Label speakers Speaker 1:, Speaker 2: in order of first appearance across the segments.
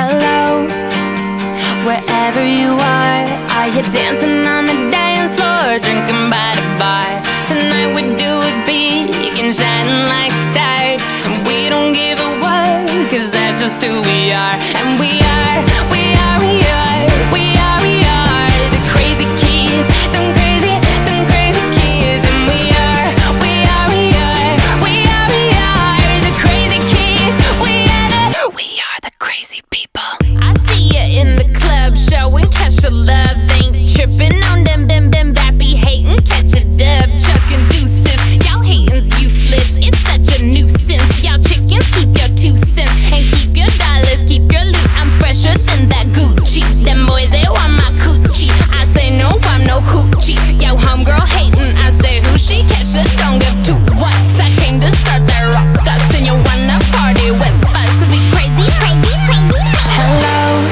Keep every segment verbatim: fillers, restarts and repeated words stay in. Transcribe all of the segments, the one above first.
Speaker 1: Hello, wherever you are, are you dancing on the dance floor, drinking by the bar? Tonight we do it big and shining like stars, and we don't give a what, cause that's just who we are. And we are, we are, we are, we are, we are the crazy kids, them crazy, them crazy kids. And we are, we are, we are, we are, we are the crazy kids. We are the, we are the crazy people. I see ya in the club, showing catch your love, ain't tripping on them, them, them, bappy hating, catch a dub, chucking deuces. Y'all hating's useless, it's such a nuisance. Y'all chickens, keep your two cents and keep your dollars, keep your loot. I'm fresher than that Gucci. Them boys, they want my coochie. I say no, I'm no hoochie. Yo, homegirl hating, I say who she? Catch a don't give two whats. I came to start that rock us, and you wanna party with us, cause we crazy, crazy, crazy. Hello,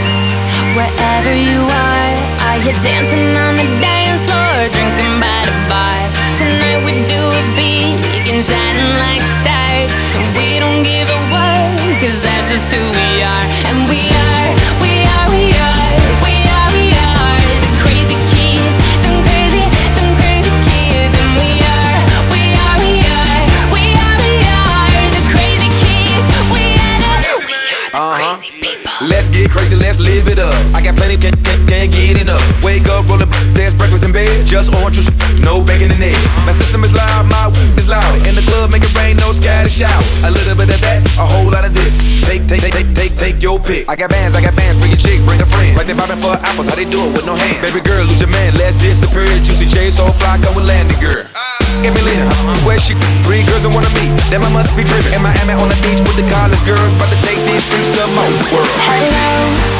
Speaker 1: wherever you are, are you dancing on the dance floor, drinking by the bar? Tonight we do it big and shining like stars, and we don't give a what, cause that's just who we are. And we are, we are, we are, we are, we are the crazy kids, them crazy, them crazy kids. And we are, we are, we are, we are, we are the crazy kids. We are the, we are the
Speaker 2: uh-huh.
Speaker 1: crazy people.
Speaker 2: Let's get crazy, let's live it up. I got plenty, can't, can't, can't get enough. Wake up, roll up, there's breakfast in bed. Just orange juice, no bacon and eggs. My system is loud, my is loud. In the club, make it rain, no scattered showers. A little bit of that, a whole lot of this. Take, take, take, take, take, take your pick. I got bands, I got bands for your chick, bring a friend. Like they bobbing for apples, how they do it with no hands. Baby girl, lose your man, let's disappear. Juicy J, so fly, come with Landy girl. Get me later, where she? Three girls that wanna meet, then I must be driven. In Miami on the beach with the college girls, about to take these freaks to my world.
Speaker 1: Hello,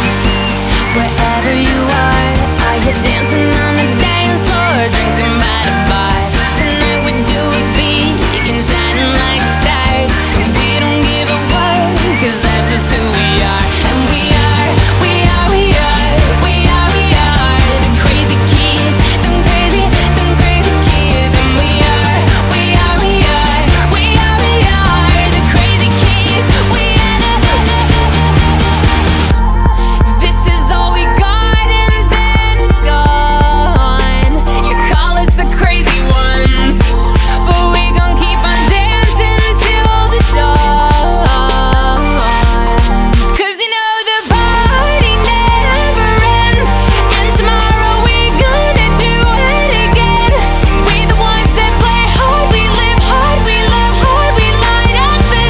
Speaker 1: wherever you are, are you dancing on the dance floor, drinking by the bar? Tonight we do it big and shining like stars, and we don't give a what, cause that's just who we are. And we are, we are, we are, we are, we are the crazy kids, them crazy, them crazy kids. And we are, we are, we are, we are, we are the crazy kids. We are the, this is all we got and then it's gone. You call us the crazy ones, but we gon' keep on dancing till the dawn. Cause you know the party never ends, and tomorrow we gonna do it again. We the ones that play hard, we live hard, we love hard, we light up the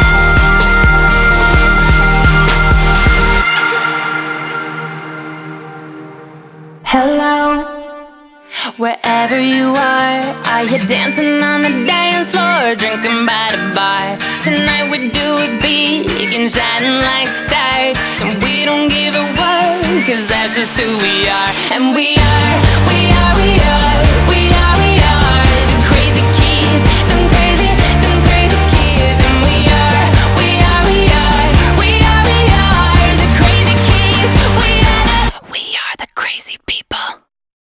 Speaker 1: dark. Hello, wherever you are, are you dancing on the dance floor, drinking by the bar? Tonight we do it big and shining like stars, and we don't give a what, cause that's just who we are. And we are